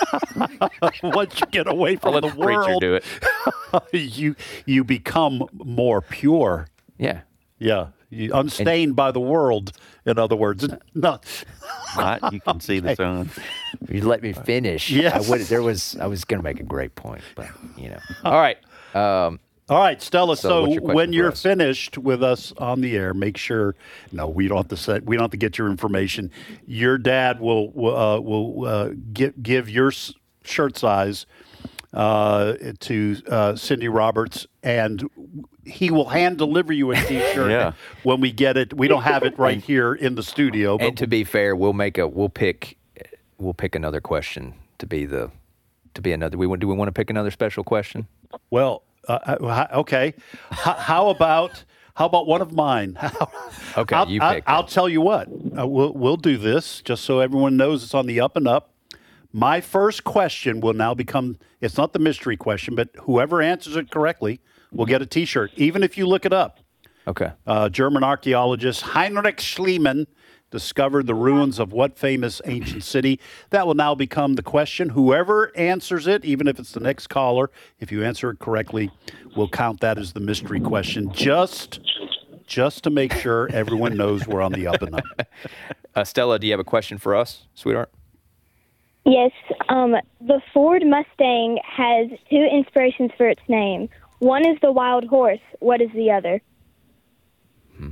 Once you get away I'll from let the, the preacher world, do it. you you become more pure. Yeah. Yeah, you, unstained by the world. In other words, no. Right? You can see the sun. You let me finish. Yes. I would, there was. I was going to make a great point, but you know. All right. Um, All right, Stella. So So, what's your question when for you're us? finished with us on the air, make sure. No, we don't have to set. We don't have to get your information. Your dad will will, uh, will uh, give give your s- shirt size uh, to uh, Cindy Roberts, and he will hand deliver you a T-shirt Yeah. when we get it. We don't have it right here in the studio, but and to be fair, we'll make a. We'll pick. We'll pick another question to be the. To be another. We want. Do we want to pick another special question? well, uh, uh, okay. How, how about how about one of mine? Okay, I'll, you I'll- pick. I'll tell you what. Uh, we'll we'll do this just so everyone knows it's on the up and up. My first question will now become. It's not the mystery question, but whoever answers it correctly will get a T-shirt, even if you look it up. Okay. Uh, German archaeologist Heinrich Schliemann discovered the ruins of what famous ancient city? That will now become the question. Whoever answers it, even if it's the next caller, if you answer it correctly, we'll count that as the mystery question. Just, just to make sure everyone knows we're on the up and up. Uh, Stella, do you have a question for us, sweetheart? Yes. Um, the Ford Mustang has two inspirations for its name. One is the wild horse. What is the other?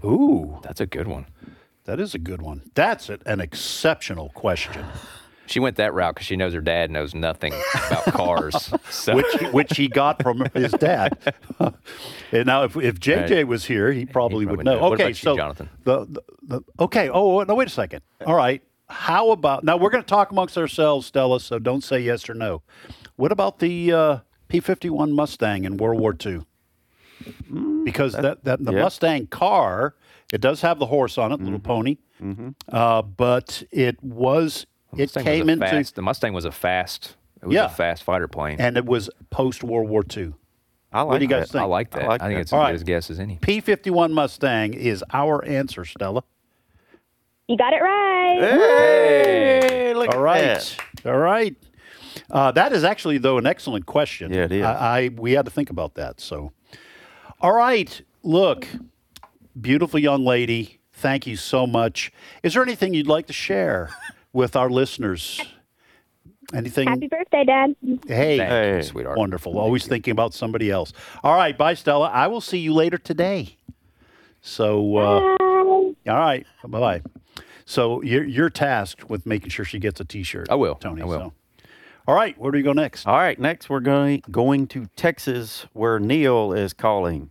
Ooh, that's a good one. That is a good one. That's a, an exceptional question. She went that route because she knows her dad knows nothing about cars. So. which, which he got from his dad. And now, if, if J J was here, he probably, he probably would know. know. What Okay, about you, so Jonathan? The, the, the okay. Oh no, wait a second. All right. How about now? We're going to talk amongst ourselves, Stella. So don't say yes or no. What about the uh, P fifty-one Mustang in World War Two? Because that, that the yeah. Mustang car, it does have the horse on it, mm-hmm. little pony, mm-hmm. uh, but it was it Mustang came was a into fast, the Mustang was a fast. It was yeah. a fast fighter plane, and it was post World War Two. I like what do you guys that. think? I like that. I, like I think that. it's as All good right. as guess as any. P fifty-one Mustang is our answer, Stella. You got it right. Hey, look All right. at that. All right. Uh, that is actually, though, an excellent question. Yeah, it is. I, I we had to think about that. So, all right. Look, beautiful young lady. Thank you so much. Is there anything you'd like to share with our listeners? Anything? Happy birthday, Dad. Hey, hey, sweetheart. Wonderful. Always thinking about somebody else. All right. Bye, Stella. I will see you later today. So, uh, all right. Bye-bye. So you're, you're tasked with making sure she gets a T-shirt. I will. Tony. I will. So. All right. Where do we go next? All right. Next, we're going going to Texas, where Neil is calling.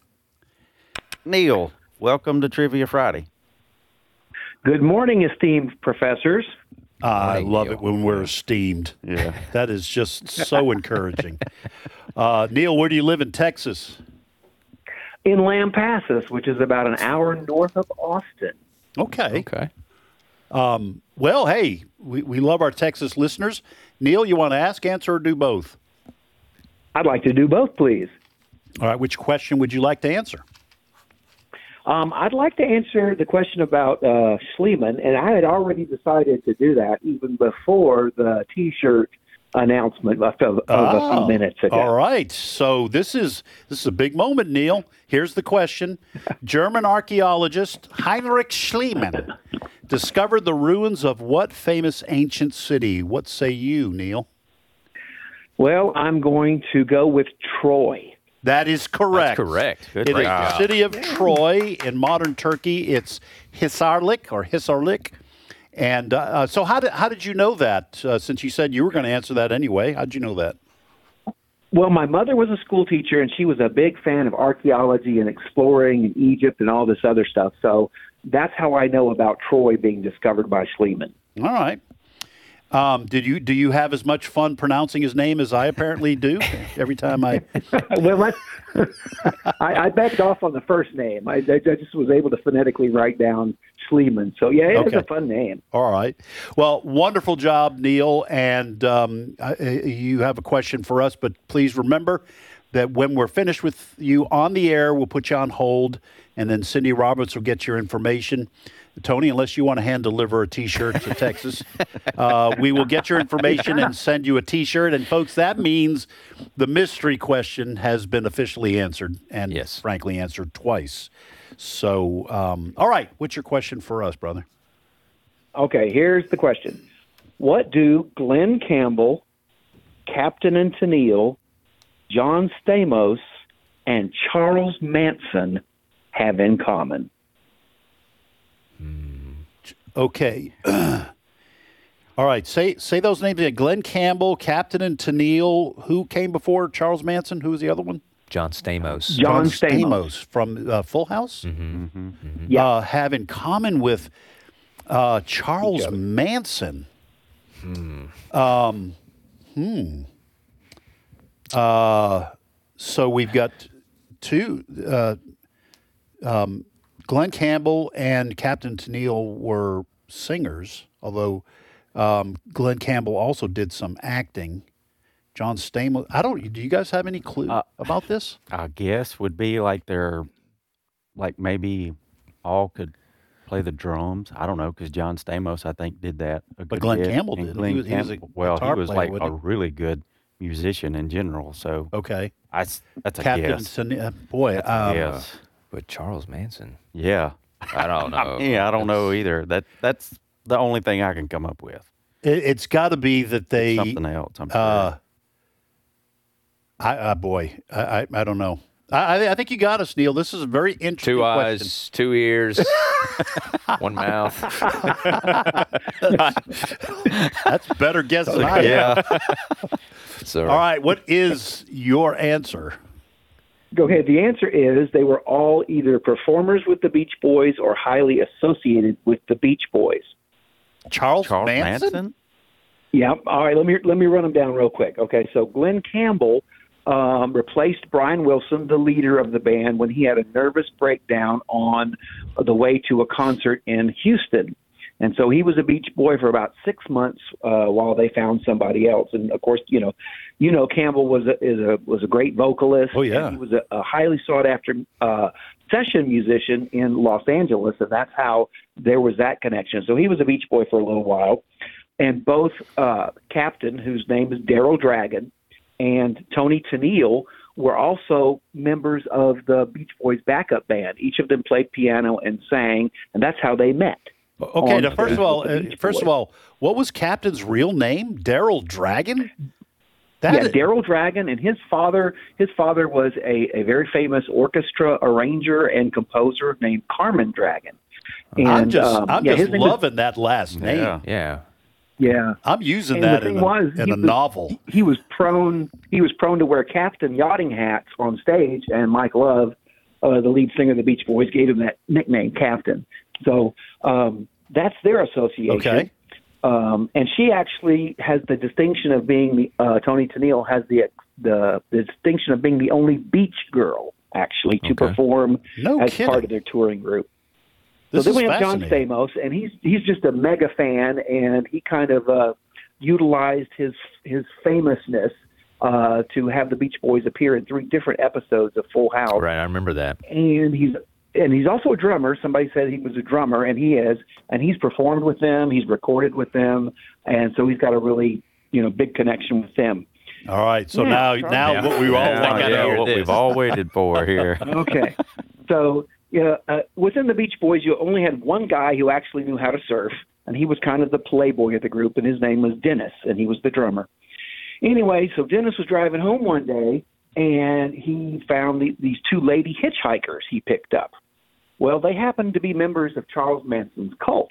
Neil, welcome to Trivia Friday. Good morning, esteemed professors. Uh, I love it when we're esteemed. Yeah. That is just so encouraging. Uh, Neil, where do you live in Texas? In Lampasas, which is about an hour north of Austin. Okay. Okay. Um, well, hey, we, we love our Texas listeners. Neil, you want to ask, answer, or do both? I'd like to do both, please. All right. Which question would you like to answer? Um, I'd like to answer the question about uh, Schliemann, and I had already decided to do that even before the T-shirt announcement of, of oh, a few minutes ago. All right. So this is this is a big moment, Neil. Here's the question. German archaeologist Heinrich Schliemann discovered the ruins of what famous ancient city? What say you, Neil? Well, I'm going to go with Troy. That is correct. That's correct. Good It is job. the city of Troy in modern Turkey. It's Hisarlik or Hisarlik. And uh, so how did how did you know that? Uh, since you said you were going to answer that anyway, how did you know that? Well, my mother was a school teacher, and she was a big fan of archaeology and exploring in Egypt and all this other stuff. So that's how I know about Troy being discovered by Schliemann. All right. Um, did you do you have as much fun pronouncing his name as I apparently do every time I? well, let's, I, I backed off on the first name. I, I just was able to phonetically write down Schliemann. So yeah, it Okay. is a fun name. All right. Well, wonderful job, Neil. And um, I, you have a question for us, but please remember that when we're finished with you on the air, we'll put you on hold, and then Cindy Roberts will get your information. Tony, unless you want to hand deliver a T-shirt to Texas, uh, we will get your information and send you a T-shirt. And folks, that means the mystery question has been officially answered, and Yes. frankly answered twice. So, um, all right, what's your question for us, brother? Okay, here's the question. What do Glenn Campbell, Captain and Tennille, John Stamos, and Charles Manson have in common? Okay. All right. Say say those names again. Glenn Campbell, Captain and Tennille. Who came before Charles Manson? Who was the other one? John Stamos. John Stamos. from uh, Full House. Mm-hmm. Mm-hmm. Yeah. Uh, have in common with uh, Charles Manson. Hmm. Um, hmm. Uh, so we've got two. Uh, um, Glenn Campbell and Captain Tennille were singers, although um, Glenn Campbell also did some acting. John Stamos. I don't. Do you guys have any clue Uh, about this? I guess would be like they're, like maybe all could play the drums. I don't know, because John Stamos, I think, did that. a But good Glenn bit. Campbell And did. Glenn He was- he was a Campbell, well, guitar he was player, like a wasn't really good musician in general. So Okay. I, s- that's a Captain guess. Tennille. Boy, um, Yes. But Charles Manson. Yeah. I don't know. yeah, I don't know either. That that's the only thing I can come up with. it, it's got to be that they. Something else. I'm sure. Uh, I, uh, boy, I, I, I don't know. I, I think you got us, Neil. This is a very interesting Two question. eyes, two ears, one mouth. That's better guess than I Yeah. have. Sorry. All right, what is your answer? Go ahead. The answer is they were all either performers with the Beach Boys or highly associated with the Beach Boys. Charles, Charles Manson? Manson? Yeah. All right. Let me let me run them down real quick. Okay. So Glenn Campbell um, replaced Brian Wilson, the leader of the band, when he had a nervous breakdown on the way to a concert in Houston. And so he was a Beach Boy for about six months uh, while they found somebody else. And of course, you know, you know, Campbell was a, is a was a great vocalist. Oh yeah, and he was a, a highly sought after uh, session musician in Los Angeles, and that's how there was that connection. So he was a Beach Boy for a little while, and both uh, Captain, whose name is Daryl Dragon, and Tony Tennille were also members of the Beach Boys backup band. Each of them played piano and sang, and that's how they met. Okay, now first of all, with the Beach uh, first of Boys. all, what was Captain's real name? Daryl Dragon? That yeah, is- Daryl Dragon, and his father. His father was a, a very famous orchestra arranger and composer named Carmen Dragon. And, I'm just, um, I'm yeah, just his name was- loving that last name. Yeah. Yeah. Yeah, I'm using And that the in thing a, was, in he a was- novel. He was prone. He was prone to wear captain yachting hats on stage, and Mike Love, uh, the lead singer of the Beach Boys, gave him that nickname, Captain. So um, that's their association. Okay. Um, and she actually has the distinction of being the uh, Tony Tennille has the, the the distinction of being the only beach girl actually to Okay. perform No as kidding. part of their touring group. This so is then we have John fascinating. Stamos, and he's he's just a mega fan, and he kind of uh, utilized his his famousness uh, to have the Beach Boys appear in three different episodes of Full House. Right, I remember that. And he's and he's also a drummer. Somebody said he was a drummer, and he is. And he's performed with them. He's recorded with them, and so he's got a really you know big connection with them. All right, so Yeah, now Charles. now Yeah. what we all Yeah, want to yeah, know. what this. we've all waited for here. Okay. So, yeah, uh, within the Beach Boys, you only had one guy who actually knew how to surf, and he was kind of the playboy of the group, and his name was Dennis, and he was the drummer. Anyway, so Dennis was driving home one day, and he found the, these two lady hitchhikers he picked up. Well, they happened to be members of Charles Manson's cult.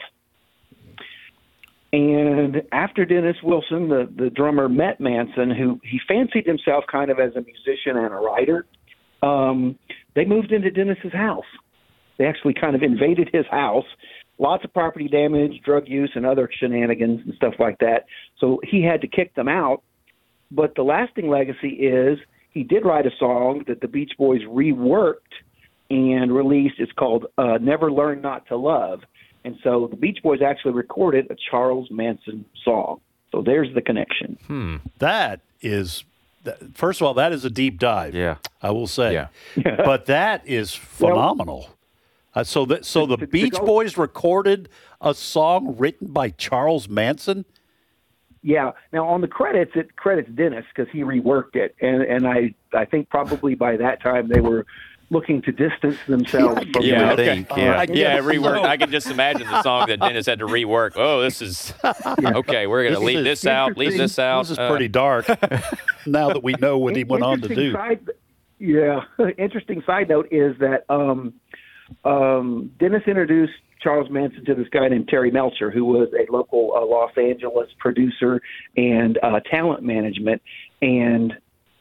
And after Dennis Wilson, the, the drummer, met Manson, who he fancied himself kind of as a musician and a writer, um, they moved into Dennis's house. They actually kind of invaded his house. Lots of property damage, drug use, and other shenanigans and stuff like that. So he had to kick them out. But the lasting legacy is he did write a song that the Beach Boys reworked and released. It's called uh, Never Learn Not to Love. And so the Beach Boys actually recorded a Charles Manson song. So there's the connection. Hmm. That is, that- first of all, that is a deep dive. Yeah. I will say. Yeah. But that is phenomenal. Uh, so that so the to- to Beach go- Boys recorded a song written by Charles Manson. Yeah. Now on the credits, it credits Dennis because he reworked it, and and I I think probably by that time they were looking to distance themselves from Yeah, the, okay. think, yeah. Uh, Yeah, rework. I can just imagine the song that Dennis had to rework. Oh, this is okay. We're gonna This leave is this out. Leave this out. This is Uh, pretty dark. Now that we know what he went on to Interesting do. Side, yeah. Interesting side note is that um, um, Dennis introduced Charles Manson to this guy named Terry Melcher, who was a local uh, Los Angeles producer and uh, talent management, and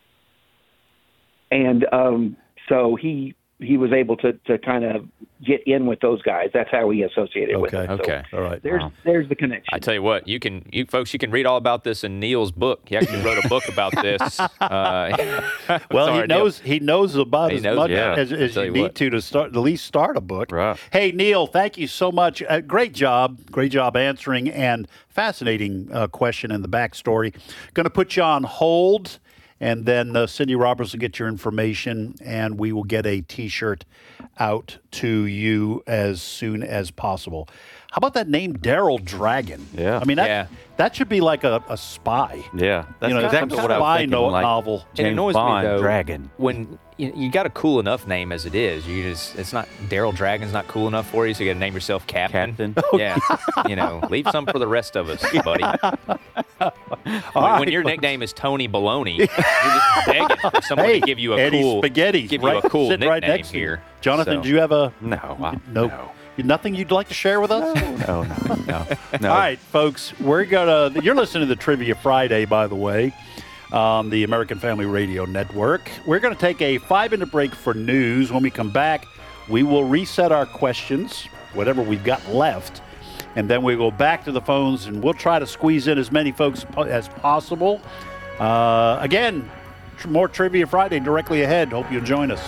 and um, so he he was able to to kind of get in with those guys. That's how he associated with Okay. them. So Okay. All right. There's there's the connection. I tell you what, you can, you folks, you can read all about this in Neil's book. He actually wrote a book about this. Uh, Well, sorry, he Neil. knows he knows about He as knows, much yeah. as, as Tell you you need what. to to start at least start a book. Right. Hey, Neil, thank you so much. Uh, great job, great job answering, and fascinating uh, question and the backstory. Going to put you on hold, and then uh, Cindy Roberts will get your information, and we will get a T-shirt out to you as soon as possible. How about that name, Daryl Dragon? Yeah. I mean, that Yeah. that should be like a, a spy. Yeah, that's You know, exactly some what I was spy thinking. no- like novel. It James annoys Bond, me though. Dragon. When you, you got a cool enough name as it is, you just it's not Daryl Dragon's not cool enough for you, so you got to name yourself Captain. Captain. Yeah, you know, leave some for the rest of us, buddy. when, right, when your folks. nickname is Tony Baloney, you're just begging for someone Hey, to give you a Eddie cool Spaghetti, give right, you a cool sitting nickname right next to you. here. Jonathan, So- do you have a No, I, no, no, nothing you'd like to share with us? no, no, no, no. All right, folks, we're gonna. You're listening to Trivia Friday, by the way, on the American Family Radio Network. We're going to take a five-minute break for news. When we come back, we will reset our questions, whatever we've got left, and then we go back to the phones, and we'll try to squeeze in as many folks po- as possible. Uh, again, tr- more Trivia Friday directly ahead. Hope you'll join us.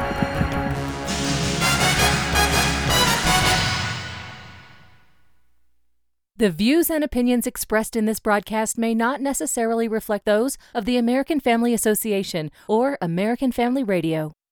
The views and opinions expressed in this broadcast may not necessarily reflect those of the American Family Association or American Family Radio.